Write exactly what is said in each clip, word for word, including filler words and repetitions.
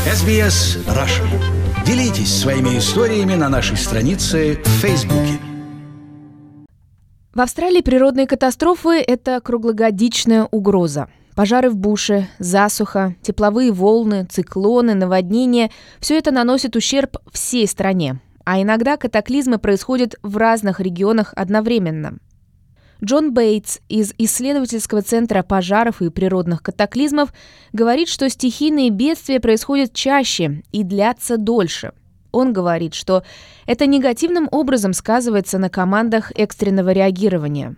эс би эс Russian. Делитесь своими историями на нашей странице в Фейсбуке. В Австралии природные катастрофы – это круглогодичная угроза. Пожары в буше, засуха, тепловые волны, циклоны, наводнения – все это наносит ущерб всей стране. А иногда катаклизмы происходят в разных регионах одновременно. Джон Бейтс из исследовательского центра пожаров и природных катаклизмов говорит, что стихийные бедствия происходят чаще и длятся дольше. Он говорит, что это негативным образом сказывается на командах экстренного реагирования.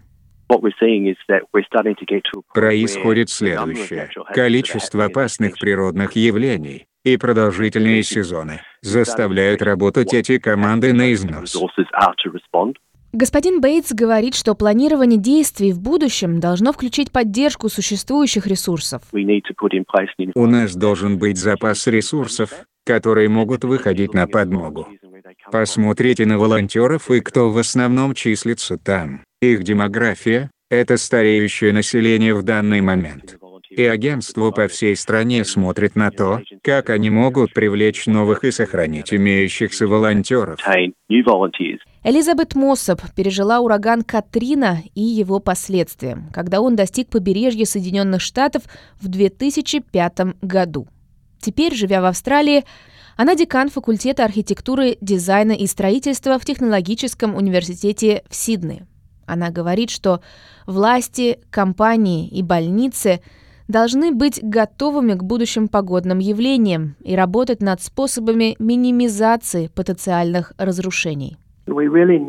Происходит следующее. Количество опасных природных явлений и продолжительные сезоны заставляют работать эти команды на износ. Господин Бейтс говорит, что планирование действий в будущем должно включить поддержку существующих ресурсов. У нас должен быть запас ресурсов, которые могут выходить на подмогу. Посмотрите на волонтеров и кто в основном числится там. Их демография – это стареющее население в данный момент. И агентство по всей стране смотрит на то, как они могут привлечь новых и сохранить имеющихся волонтеров. Элизабет Моссоп пережила ураган Катрина и его последствия, когда он достиг побережья Соединенных Штатов в две тысячи пятом году. Теперь, живя в Австралии, она декан факультета архитектуры, дизайна и строительства в Технологическом университете в Сиднее. Она говорит, что власти, компании и больницы должны быть готовыми к будущим погодным явлениям и работать над способами минимизации потенциальных разрушений. Мы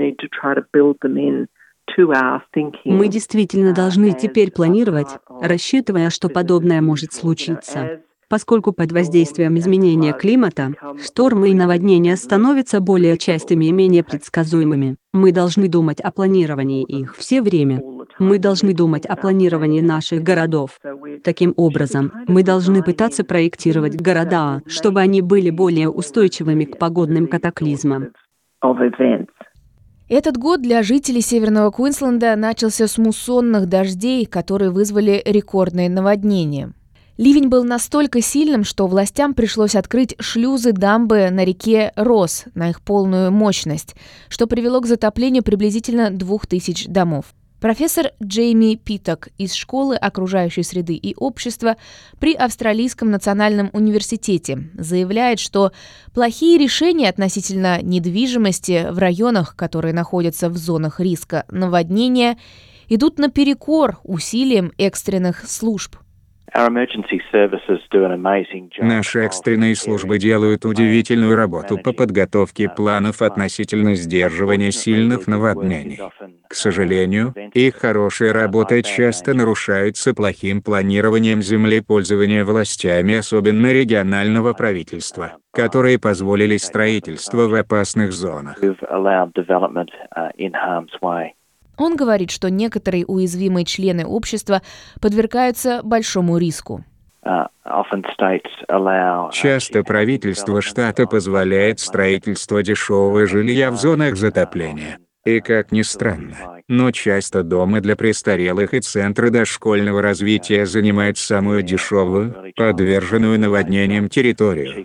действительно должны теперь планировать, рассчитывая, что подобное может случиться. Поскольку под воздействием изменения климата штормы и наводнения становятся более частыми и менее предсказуемыми, мы должны думать о планировании их все время. Мы должны думать о планировании наших городов. Таким образом, мы должны пытаться проектировать города, чтобы они были более устойчивыми к погодным катаклизмам. Этот год для жителей Северного Квинсленда начался с муссонных дождей, которые вызвали рекордные наводнения. Ливень был настолько сильным, что властям пришлось открыть шлюзы дамбы на реке Росс на их полную мощность, что привело к затоплению приблизительно двух тысяч домов. Профессор Джейми Питок из Школы окружающей среды и общества при Австралийском национальном университете заявляет, что плохие решения относительно недвижимости в районах, которые находятся в зонах риска наводнения, идут наперекор усилиям экстренных служб. Наши экстренные службы делают удивительную работу по подготовке планов относительно сдерживания сильных наводнений. К сожалению, их хорошая работа часто нарушается плохим планированием землепользования властями, особенно регионального правительства, которые позволили строительство в опасных зонах. Он говорит, что некоторые уязвимые члены общества подвергаются большому риску. Часто правительство штата позволяет строительство дешевого жилья в зонах затопления. И как ни странно, но часто дома для престарелых и центры дошкольного развития занимают самую дешевую, подверженную наводнениям территорию.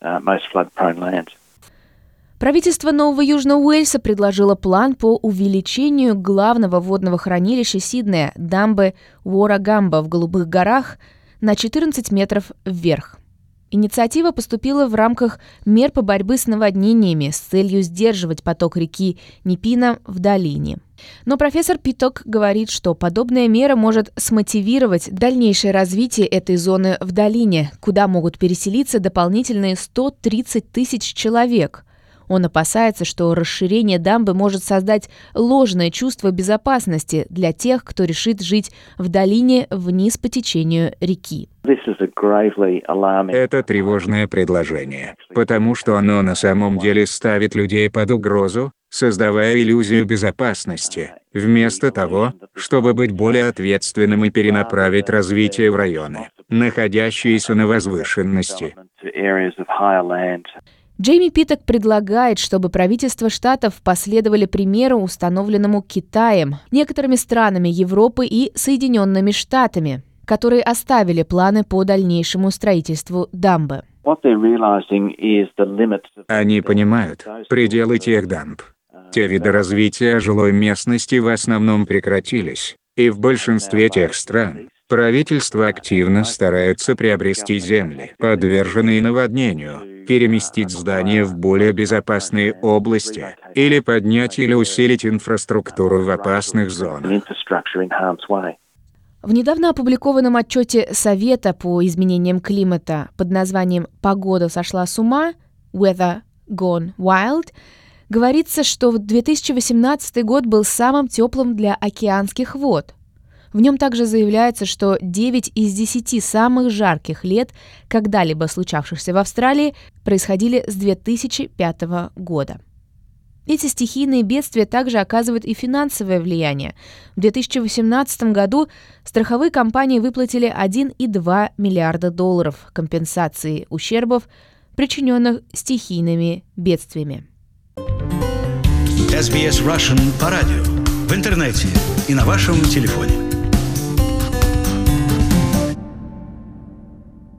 Правительство Нового Южного Уэльса предложило план по увеличению главного водного хранилища Сиднея, дамбы Уоррагамба в Голубых горах, на четырнадцать метров вверх. Инициатива поступила в рамках мер по борьбе с наводнениями с целью сдерживать поток реки Нипина в долине. Но профессор Питок говорит, что подобная мера может смотивировать дальнейшее развитие этой зоны в долине, куда могут переселиться дополнительные сто тридцать тысяч человек. Он опасается, что расширение дамбы может создать ложное чувство безопасности для тех, кто решит жить в долине вниз по течению реки. Это тревожное предложение, потому что оно на самом деле ставит людей под угрозу, создавая иллюзию безопасности, вместо того, чтобы быть более ответственным и перенаправить развитие в районы, находящиеся на возвышенности. Джейми Питок предлагает, чтобы правительства штатов последовали примеру, установленному Китаем, некоторыми странами Европы и Соединенными Штатами. которые оставили планы по дальнейшему строительству дамбы. Они понимают пределы тех дамб. Те виды развития жилой местности в основном прекратились, и в большинстве тех стран правительства активно стараются приобрести земли, подверженные наводнению, переместить здания в более безопасные области или поднять или усилить инфраструктуру в опасных зонах. В недавно опубликованном отчете Совета по изменениям климата под названием «Погода сошла с ума» (Weather Gone Wild) говорится, что две тысячи восемнадцатый год был самым теплым для океанских вод. В нем также заявляется, что девять из десяти самых жарких лет, когда-либо случавшихся в Австралии, происходили с две тысячи пятого года. Эти стихийные бедствия также оказывают и финансовое влияние. В две тысячи восемнадцатом году страховые компании выплатили один и два миллиарда долларов компенсации ущербов, причиненных стихийными бедствиями. эс би эс Russian по радио, в интернете и на вашем телефоне.